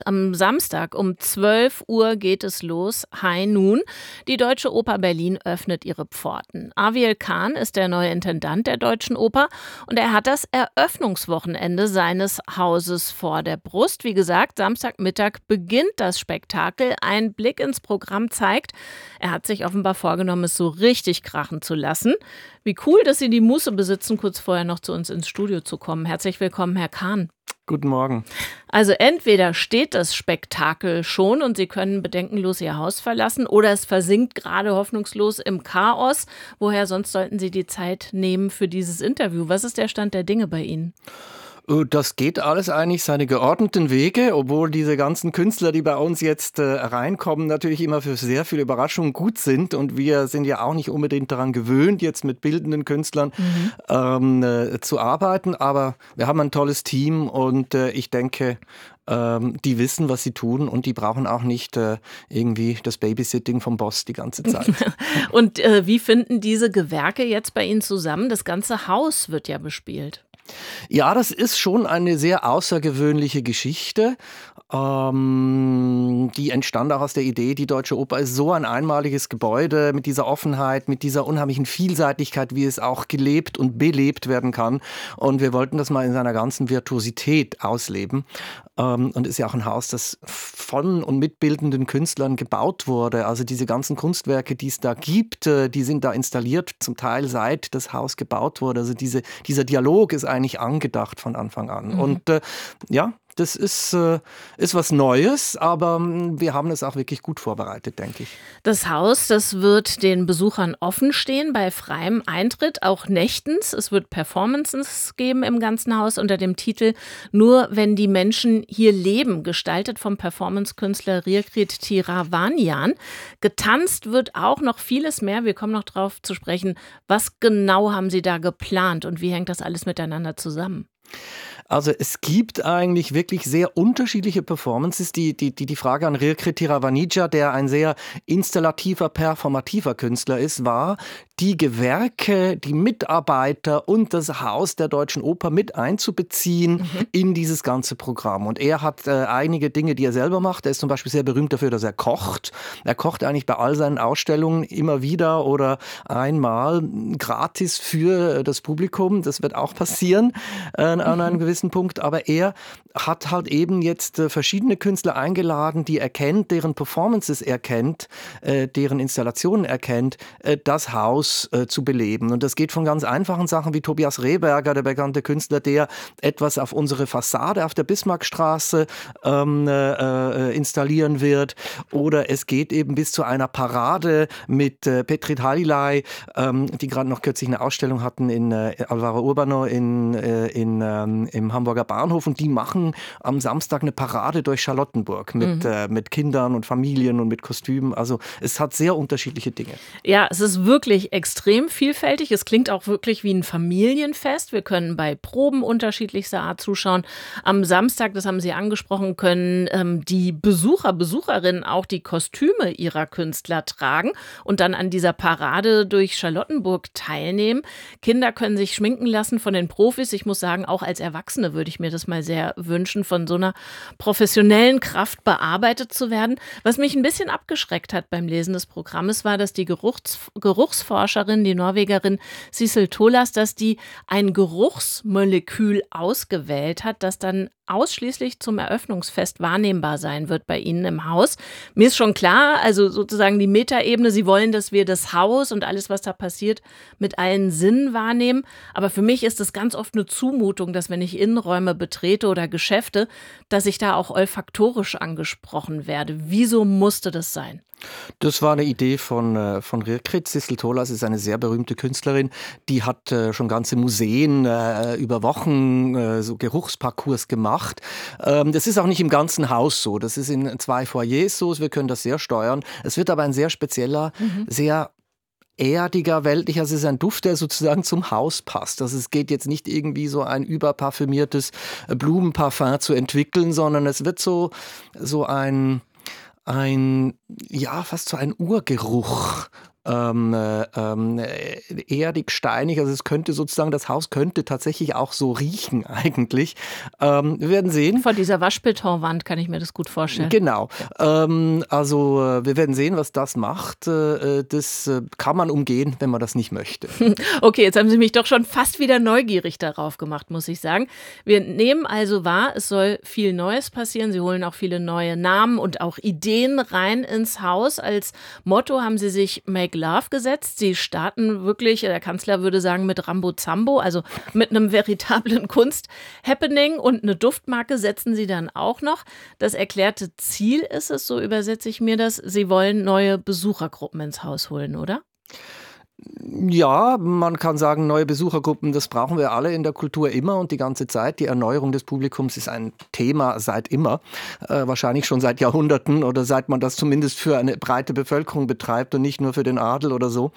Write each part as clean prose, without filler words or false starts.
Am Samstag um 12 Uhr geht es los. High Noon. Die Deutsche Oper Berlin öffnet ihre Pforten. Aviel Can ist der neue Intendant der Deutschen Oper und er hat das Eröffnungswochenende seines Hauses vor der Brust. Wie gesagt, Samstagmittag beginnt das Spektakel. Ein Blick ins Programm zeigt, er hat sich offenbar vorgenommen, es so richtig krachen zu lassen. Wie cool, dass Sie die Muße besitzen, kurz vorher noch zu uns ins Studio zu kommen. Herzlich willkommen, Herr Can. Guten Morgen. Also entweder steht das Spektakel schon und Sie können bedenkenlos Ihr Haus verlassen oder es versinkt gerade hoffnungslos im Chaos. Woher sonst sollten Sie die Zeit nehmen für dieses Interview? Was ist der Stand der Dinge bei Ihnen? Das geht alles eigentlich seine geordneten Wege, obwohl diese ganzen Künstler, die bei uns jetzt reinkommen, natürlich immer für sehr viele Überraschungen gut sind. Und wir sind ja auch nicht unbedingt daran gewöhnt, jetzt mit bildenden Künstlern zu arbeiten. Aber wir haben ein tolles Team und ich denke, die wissen, was sie tun und die brauchen auch nicht irgendwie das Babysitting vom Boss die ganze Zeit. Und wie finden diese Gewerke jetzt bei Ihnen zusammen? Das ganze Haus wird ja bespielt. Ja, das ist schon eine sehr außergewöhnliche Geschichte. Die entstand auch aus der Idee, die Deutsche Oper ist so ein einmaliges Gebäude mit dieser Offenheit, mit dieser unheimlichen Vielseitigkeit, wie es auch gelebt und belebt werden kann. Und wir wollten das mal in seiner ganzen Virtuosität ausleben. Und ist ja auch ein Haus, das von und mit bildenden Künstlern gebaut wurde. Also diese ganzen Kunstwerke, die es da gibt, die sind da installiert, zum Teil seit das Haus gebaut wurde. Also dieser Dialog ist eigentlich angedacht von Anfang an. Und ja, das ist was Neues, aber wir haben es auch wirklich gut vorbereitet, denke ich. Das Haus, das wird den Besuchern offen stehen bei freiem Eintritt, auch nächtens. Es wird Performances geben im ganzen Haus unter dem Titel Nur wenn die Menschen hier leben, gestaltet vom Performancekünstler Rirkrit Tiravanian. Getanzt wird auch noch vieles mehr. Wir kommen noch drauf zu sprechen. Was genau haben Sie da geplant und wie hängt das alles miteinander zusammen? Also es gibt eigentlich wirklich sehr unterschiedliche Performances. Die Frage an Rirkrit Tiravanian, der ein sehr installativer, performativer Künstler ist, war, die Gewerke, die Mitarbeiter und das Haus der Deutschen Oper mit einzubeziehen in dieses ganze Programm. Und er hat einige Dinge, die er selber macht. Er ist zum Beispiel sehr berühmt dafür, dass er kocht. Er kocht eigentlich bei all seinen Ausstellungen immer wieder oder einmal gratis für das Publikum. Das wird auch passieren an einem gewissen Punkt. Aber er hat halt eben jetzt verschiedene Künstler eingeladen, die er kennt, deren Performances er kennt, deren Installationen er kennt, das Haus zu beleben. Und das geht von ganz einfachen Sachen wie Tobias Rehberger, der bekannte Künstler, der etwas auf unsere Fassade auf der Bismarckstraße installieren wird. Oder es geht eben bis zu einer Parade mit Petrit Halilay, die gerade noch kürzlich eine Ausstellung hatten in Alvaro Urbano im Hamburger Bahnhof. Und die machen am Samstag eine Parade durch Charlottenburg mit Kindern und Familien und mit Kostümen. Also es hat sehr unterschiedliche Dinge. Ja, es ist wirklich extrem vielfältig. Es klingt auch wirklich wie ein Familienfest. Wir können bei Proben unterschiedlichster Art zuschauen. Am Samstag, das haben Sie angesprochen, können die Besucherinnen auch die Kostüme ihrer Künstler tragen und dann an dieser Parade durch Charlottenburg teilnehmen. Kinder können sich schminken lassen von den Profis. Ich muss sagen, auch als Erwachsene würde ich mir das mal sehr wünschen, von so einer professionellen Kraft bearbeitet zu werden. Was mich ein bisschen abgeschreckt hat beim Lesen des Programmes war, dass die Geruchsforscherin, die Norwegerin Sissel Tolaas, dass die ein Geruchsmolekül ausgewählt hat, das dann ausschließlich zum Eröffnungsfest wahrnehmbar sein wird bei Ihnen im Haus. Mir ist schon klar, also sozusagen die Metaebene, Sie wollen, dass wir das Haus und alles, was da passiert, mit allen Sinnen wahrnehmen. Aber für mich ist es ganz oft eine Zumutung, dass wenn ich Innenräume betrete oder Geschäfte, dass ich da auch olfaktorisch angesprochen werde. Wieso musste das sein? Das war eine Idee von Rirkrit. Sissel Tolaas ist eine sehr berühmte Künstlerin. Die hat schon ganze Museen über Wochen so Geruchsparcours gemacht. Das ist auch nicht im ganzen Haus so. Das ist in 2 Foyers so. Wir können das sehr steuern. Es wird aber ein sehr spezieller, sehr erdiger, weltlicher, es ist ein Duft, der sozusagen zum Haus passt. Also es geht jetzt nicht irgendwie so ein überparfümiertes Blumenparfum zu entwickeln, sondern es wird so fast so ein Urgeruch erdig, steinig. Also es könnte sozusagen, das Haus könnte tatsächlich auch so riechen eigentlich. Wir werden sehen. Vor dieser Waschbetonwand kann ich mir das gut vorstellen. Genau. Wir werden sehen, was das macht. Das kann man umgehen, wenn man das nicht möchte. Okay, jetzt haben Sie mich doch schon fast wieder neugierig darauf gemacht, muss ich sagen. Wir nehmen also wahr, es soll viel Neues passieren. Sie holen auch viele neue Namen und auch Ideen rein ins Haus. Als Motto haben Sie sich Make Love gesetzt. Sie starten wirklich, der Kanzler würde sagen, mit Rambozambo, also mit einem veritablen Kunst-Happening, und eine Duftmarke setzen Sie dann auch noch. Das erklärte Ziel ist es, so übersetze ich mir das, Sie wollen neue Besuchergruppen ins Haus holen, oder? Ja, man kann sagen, neue Besuchergruppen, das brauchen wir alle in der Kultur immer und die ganze Zeit. Die Erneuerung des Publikums ist ein Thema seit immer, wahrscheinlich schon seit Jahrhunderten oder seit man das zumindest für eine breite Bevölkerung betreibt und nicht nur für den Adel oder so.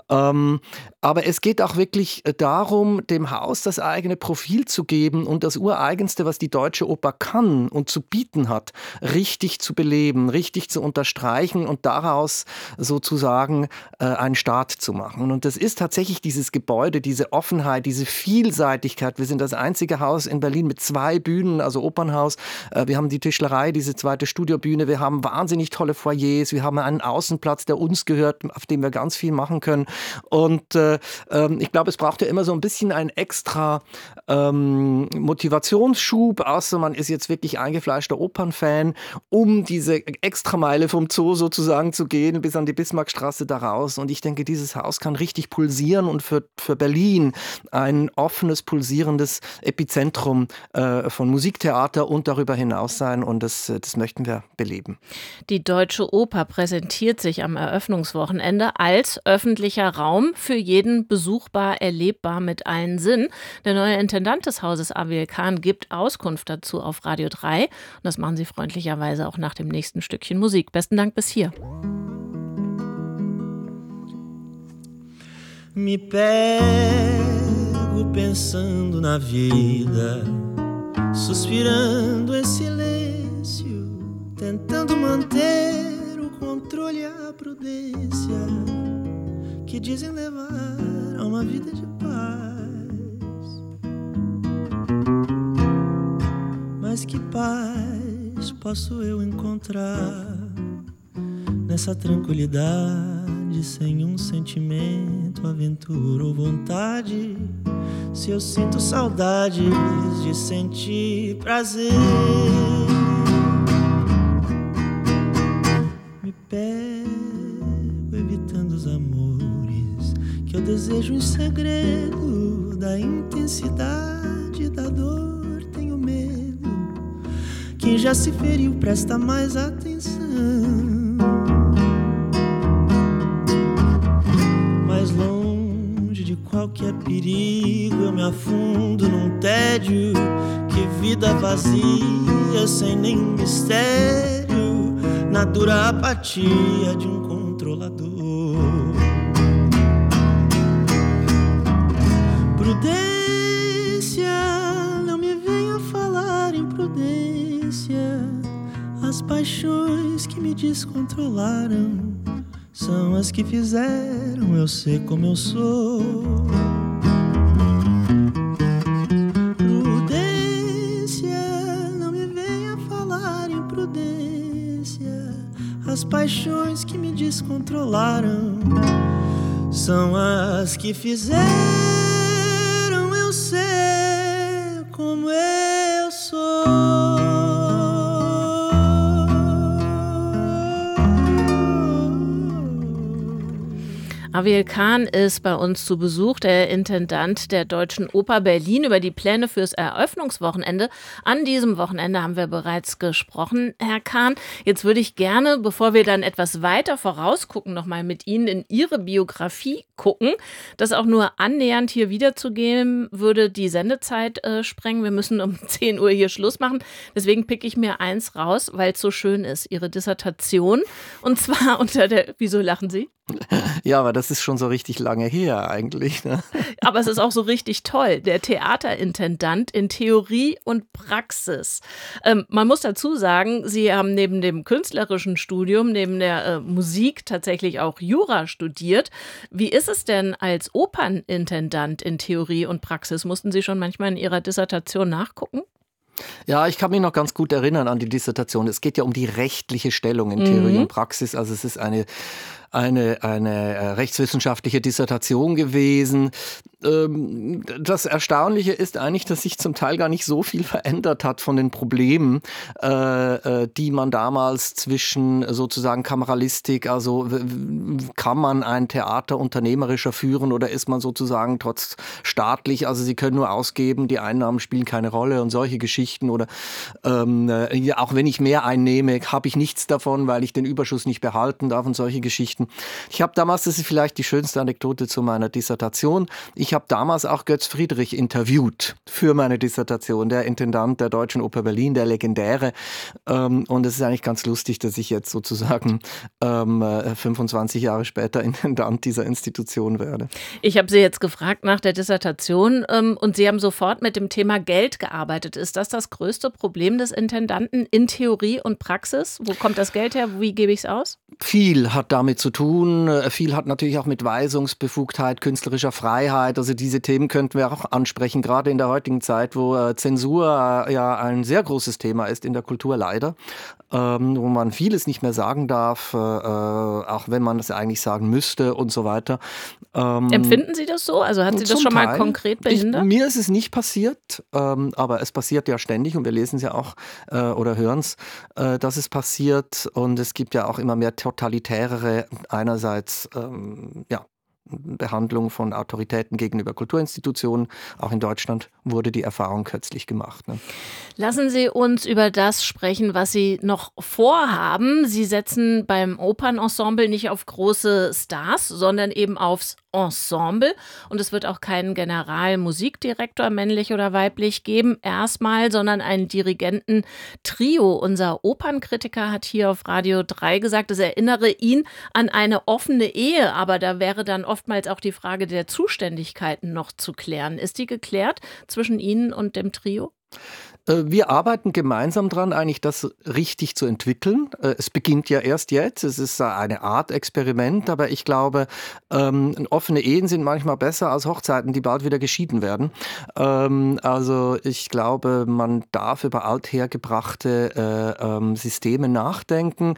Aber es geht auch wirklich darum, dem Haus das eigene Profil zu geben und das Ureigenste, was die Deutsche Oper kann und zu bieten hat, richtig zu beleben, richtig zu unterstreichen und daraus sozusagen einen Start zu machen. Und das ist tatsächlich dieses Gebäude, diese Offenheit, diese Vielseitigkeit. Wir sind das einzige Haus in Berlin mit 2 Bühnen, also Opernhaus. Wir haben die Tischlerei, diese zweite Studiobühne. Wir haben wahnsinnig tolle Foyers. Wir haben einen Außenplatz, der uns gehört, auf dem wir ganz viel machen können. Und ich glaube, es braucht ja immer so ein bisschen einen extra Motivationsschub, außer man ist jetzt wirklich eingefleischter Opernfan, um diese Extrameile vom Zoo sozusagen zu gehen, bis an die Bismarckstraße da raus. Und ich denke, dieses Haus kann richtig pulsieren und für Berlin ein offenes, pulsierendes Epizentrum von Musiktheater und darüber hinaus sein. Und das möchten wir beleben. Die Deutsche Oper präsentiert sich am Eröffnungswochenende als öffentlicher Raum, für jeden besuchbar, erlebbar, mit allen Sinnen. Der neue Intendant des Hauses, Aviel Kahn, gibt Auskunft dazu auf Radio 3. Und das machen Sie freundlicherweise auch nach dem nächsten Stückchen Musik. Besten Dank bis hier. Me pego pensando na vida, suspirando em silêncio, tentando manter o controle e a prudência que dizem levar a uma vida de paz. Mas que paz posso eu encontrar nessa tranquilidade, sem um sentimento, aventura ou vontade? Se eu sinto saudades de sentir prazer, me pego evitando os amores que eu desejo em segredo. Da intensidade da dor tenho medo. Quem já se feriu presta mais atenção. Mais longe de qualquer perigo eu me afundo num tédio. Que vida vazia, sem nenhum mistério, na dura apatia de um controlador. Prudência, não me venha falar em prudência. As paixões que me descontrolaram são as que fizeram eu ser como eu sou. Prudência, não me venha falar em prudência. As paixões que me descontrolaram são as que fizeram eu ser como eu sou. Aviel Kahn ist bei uns zu Besuch, der Intendant der Deutschen Oper Berlin. Über die Pläne fürs Eröffnungswochenende an diesem Wochenende haben wir bereits gesprochen, Herr Kahn. Jetzt würde ich gerne, bevor wir dann etwas weiter vorausgucken, nochmal mit Ihnen in Ihre Biografie gucken. Das auch nur annähernd hier wiederzugeben, würde die Sendezeit sprengen. Wir müssen um 10 Uhr hier Schluss machen. Deswegen picke ich mir eins raus, weil es so schön ist, Ihre Dissertation. Und zwar unter der, wieso lachen Sie? Ja, aber das ist schon so richtig lange her eigentlich. Ne? Aber es ist auch so richtig toll. Der Theaterintendant in Theorie und Praxis. Man muss dazu sagen, Sie haben neben dem künstlerischen Studium, neben der Musik tatsächlich auch Jura studiert. Wie ist es denn als Opernintendant in Theorie und Praxis? Mussten Sie schon manchmal in Ihrer Dissertation nachgucken? Ja, ich kann mich noch ganz gut erinnern an die Dissertation. Es geht ja um die rechtliche Stellung in Theorie und Praxis. Also es ist eine rechtswissenschaftliche Dissertation gewesen. Das Erstaunliche ist eigentlich, dass sich zum Teil gar nicht so viel verändert hat von den Problemen, die man damals zwischen sozusagen Kameralistik, also kann man ein Theater unternehmerischer führen oder ist man sozusagen trotz staatlich, also sie können nur ausgeben, die Einnahmen spielen keine Rolle und solche Geschichten oder auch wenn ich mehr einnehme, habe ich nichts davon, weil ich den Überschuss nicht behalten darf und solche Geschichten. Ich habe damals, das ist vielleicht die schönste Anekdote zu meiner Dissertation, ich habe damals auch Götz Friedrich interviewt für meine Dissertation, der Intendant der Deutschen Oper Berlin, der legendäre. Und es ist eigentlich ganz lustig, dass ich jetzt sozusagen 25 Jahre später Intendant dieser Institution werde. Ich habe Sie jetzt gefragt nach der Dissertation und Sie haben sofort mit dem Thema Geld gearbeitet. Ist das größte Problem des Intendanten in Theorie und Praxis? Wo kommt das Geld her? Wie gebe ich es aus? Viel hat damit zu tun. Viel hat natürlich auch mit Weisungsbefugtheit, künstlerischer Freiheit. Also diese Themen könnten wir auch ansprechen, gerade in der heutigen Zeit, wo Zensur ja ein sehr großes Thema ist in der Kultur leider, wo man vieles nicht mehr sagen darf, auch wenn man es eigentlich sagen müsste und so weiter. Empfinden Sie das so? Also hat Sie das schon mal konkret behindert? Mir ist es nicht passiert, aber es passiert ja ständig und wir lesen es ja auch oder hören es, dass es passiert und es gibt ja auch immer mehr totalitärere einerseits Behandlung von Autoritäten gegenüber Kulturinstitutionen. Auch in Deutschland wurde die Erfahrung kürzlich gemacht. Ne? Lassen Sie uns über das sprechen, was Sie noch vorhaben. Sie setzen beim Opernensemble nicht auf große Stars, sondern eben aufs Ensemble. Und es wird auch keinen Generalmusikdirektor, männlich oder weiblich, geben erstmal, sondern einen Dirigenten-Trio. Unser Opernkritiker hat hier auf Radio 3 gesagt, es erinnere ihn an eine offene Ehe, aber da wäre dann oftmals auch die Frage der Zuständigkeiten noch zu klären. Ist die geklärt zwischen Ihnen und dem Trio? Wir arbeiten gemeinsam dran, eigentlich das richtig zu entwickeln. Es beginnt ja erst jetzt. Es ist eine Art Experiment, aber ich glaube, offene Ehen sind manchmal besser als Hochzeiten, die bald wieder geschieden werden. Also ich glaube, man darf über althergebrachte Systeme nachdenken.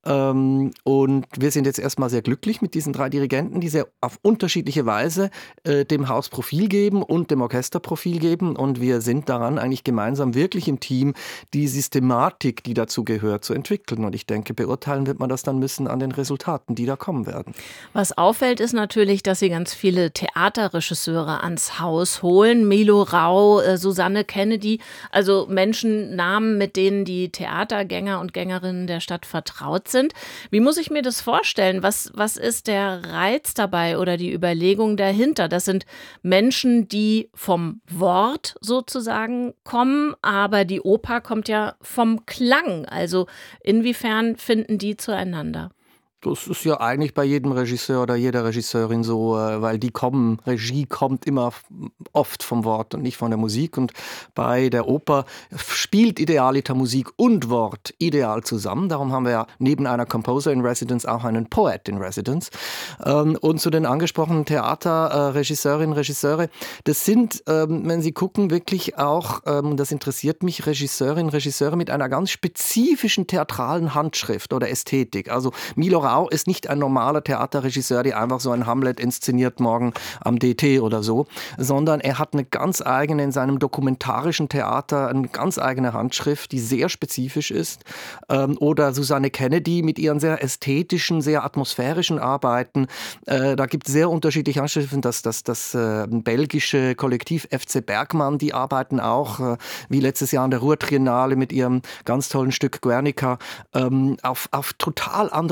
Und wir sind jetzt erstmal sehr glücklich mit diesen 3 Dirigenten, die sehr auf unterschiedliche Weise dem Haus Profil geben und dem Orchester Profil geben. Und wir sind daran eigentlich gemeinsam wirklich im Team die Systematik, die dazu gehört, zu entwickeln. Und ich denke, beurteilen wird man das dann müssen an den Resultaten, die da kommen werden. Was auffällt, ist natürlich, dass Sie ganz viele Theaterregisseure ans Haus holen. Milo Rau, Susanne Kennedy, also Namen, mit denen die Theatergänger und Gängerinnen der Stadt vertraut sind. Wie muss ich mir das vorstellen? Was ist der Reiz dabei oder die Überlegung dahinter? Das sind Menschen, die vom Wort sozusagen kommen, aber die Oper kommt ja vom Klang. Also inwiefern finden die zueinander? Das ist ja eigentlich bei jedem Regisseur oder jeder Regisseurin so, weil Regie kommt immer oft vom Wort und nicht von der Musik. Und bei der Oper spielt idealiter Musik und Wort ideal zusammen. Darum haben wir ja neben einer Composer in Residence auch einen Poet in Residence. Und zu den angesprochenen Theaterregisseurinnen, Regisseure, das sind, wenn Sie gucken, wirklich auch, das interessiert mich, Regisseurinnen, Regisseure mit einer ganz spezifischen theatralen Handschrift oder Ästhetik. Also Milo Rau ist nicht ein normaler Theaterregisseur, der einfach so ein Hamlet inszeniert morgen am DT oder so, sondern er hat eine ganz eigene, in seinem dokumentarischen Theater, eine ganz eigene Handschrift, die sehr spezifisch ist. Oder Susanne Kennedy mit ihren sehr ästhetischen, sehr atmosphärischen Arbeiten. Da gibt es sehr unterschiedliche Handschriften. Das belgische Kollektiv FC Bergmann, die arbeiten auch, wie letztes Jahr an der Ruhr Triennale mit ihrem ganz tollen Stück Guernica, auf total andere Weise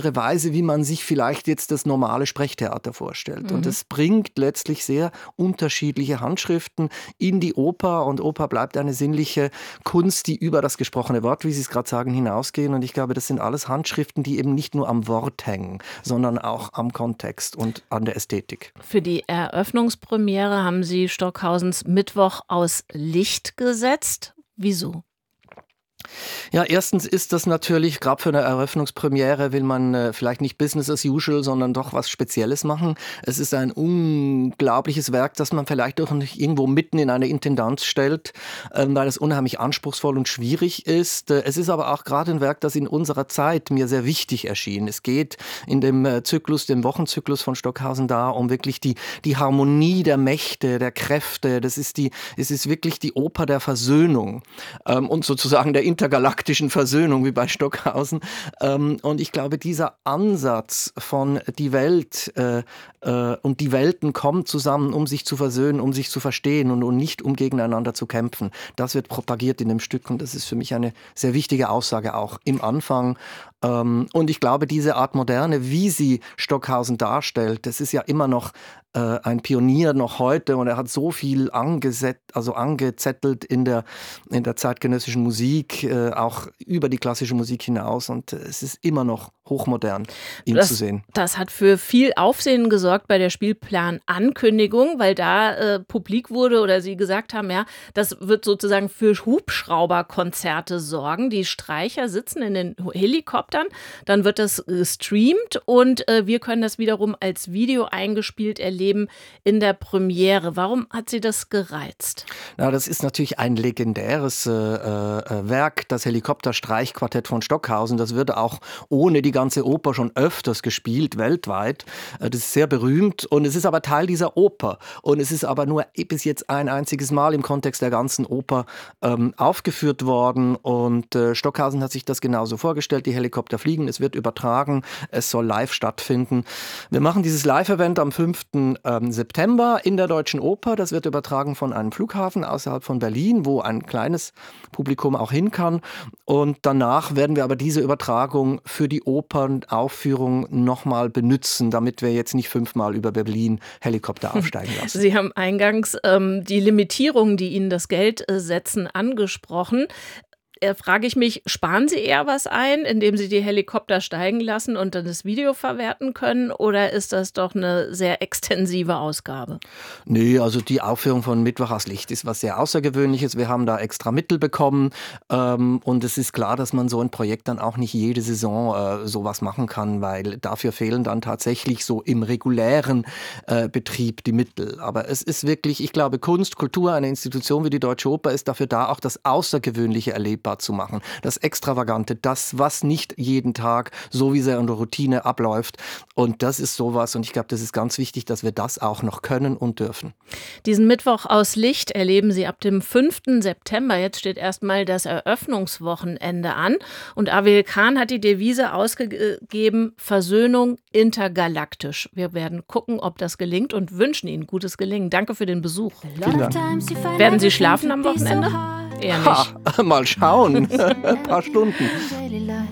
Weise, wie man sich vielleicht jetzt das normale Sprechtheater vorstellt. Und es bringt letztlich sehr unterschiedliche Handschriften in die Oper. Und Oper bleibt eine sinnliche Kunst, die über das gesprochene Wort, wie Sie es gerade sagen, hinausgehen. Und ich glaube, das sind alles Handschriften, die eben nicht nur am Wort hängen, sondern auch am Kontext und an der Ästhetik. Für die Eröffnungspremiere haben Sie Stockhausens Mittwoch aus Licht gesetzt. Wieso? Ja, erstens ist das natürlich, gerade für eine Eröffnungspremiere will man vielleicht nicht Business as usual, sondern doch was Spezielles machen. Es ist ein unglaubliches Werk, das man vielleicht auch nicht irgendwo mitten in eine Intendanz stellt, weil es unheimlich anspruchsvoll und schwierig ist. Es ist aber auch gerade ein Werk, das in unserer Zeit mir sehr wichtig erschien. Es geht in dem Zyklus, dem Wochenzyklus von Stockhausen da um wirklich die Harmonie der Mächte, der Kräfte. Es ist wirklich die Oper der Versöhnung und sozusagen der intergalaktischen Versöhnung wie bei Stockhausen. Und ich glaube, dieser Ansatz von die Welt und die Welten kommen zusammen, um sich zu versöhnen, um sich zu verstehen und nicht um gegeneinander zu kämpfen, das wird propagiert in dem Stück und das ist für mich eine sehr wichtige Aussage auch im Anfang. Und ich glaube, diese Art Moderne, wie sie Stockhausen darstellt, das ist ja immer noch ein Pionier noch heute und er hat so viel angezettelt in der zeitgenössischen Musik, auch über die klassische Musik hinaus und es ist immer noch hochmodern, ihn zu sehen. Das hat für viel Aufsehen gesorgt bei der Spielplan-Ankündigung, weil da publik wurde oder Sie gesagt haben, ja, das wird sozusagen für Hubschrauberkonzerte sorgen. Die Streicher sitzen in den Helikoptern, dann wird das gestreamt und wir können das wiederum als Video eingespielt erleben in der Premiere. Warum hat Sie das gereizt? Na, das ist natürlich ein legendäres Werk, das Helikopterstreichquartett von Stockhausen. Das wird auch ohne die ganze Oper schon öfters gespielt, weltweit. Das ist sehr berühmt und es ist aber Teil dieser Oper. Und es ist aber nur bis jetzt ein einziges Mal im Kontext der ganzen Oper aufgeführt worden. Und Stockhausen hat sich das genauso vorgestellt. Die Helikopter fliegen, es wird übertragen, es soll live stattfinden. Wir machen dieses Live-Event am 5. September in der Deutschen Oper. Das wird übertragen von einem Flughafen außerhalb von Berlin, wo ein kleines Publikum auch hin kann. Und danach werden wir aber diese Übertragung für die Opernaufführung nochmal benutzen, damit wir jetzt nicht 5-mal über Berlin Helikopter aufsteigen lassen. Sie haben eingangs die Limitierungen, die Ihnen das Geld setzen, angesprochen. Frage ich mich, sparen Sie eher was ein, indem Sie die Helikopter steigen lassen und dann das Video verwerten können? Oder ist das doch eine sehr extensive Ausgabe? Nee, also die Aufführung von Mittwoch aus Licht ist was sehr Außergewöhnliches. Wir haben da extra Mittel bekommen. Und es ist klar, dass man so ein Projekt dann auch nicht jede Saison sowas machen kann, weil dafür fehlen dann tatsächlich so im regulären Betrieb die Mittel. Aber es ist wirklich, ich glaube, Kunst, Kultur, eine Institution wie die Deutsche Oper ist dafür da, auch das Außergewöhnliche erlebbar zu machen. Das Extravagante, das, was nicht jeden Tag so wie sehr in der Routine abläuft. Und das ist sowas. Und ich glaube, das ist ganz wichtig, dass wir das auch noch können und dürfen. Diesen Mittwoch aus Licht erleben Sie ab dem 5. September. Jetzt steht erstmal das Eröffnungswochenende an. Und Avel Khan hat die Devise ausgegeben, Versöhnung intergalaktisch. Wir werden gucken, ob das gelingt und wünschen Ihnen gutes Gelingen. Danke für den Besuch. Vielen Dank. Werden Sie schlafen am Wochenende? Eher nicht. Mal schauen. Ein paar Stunden.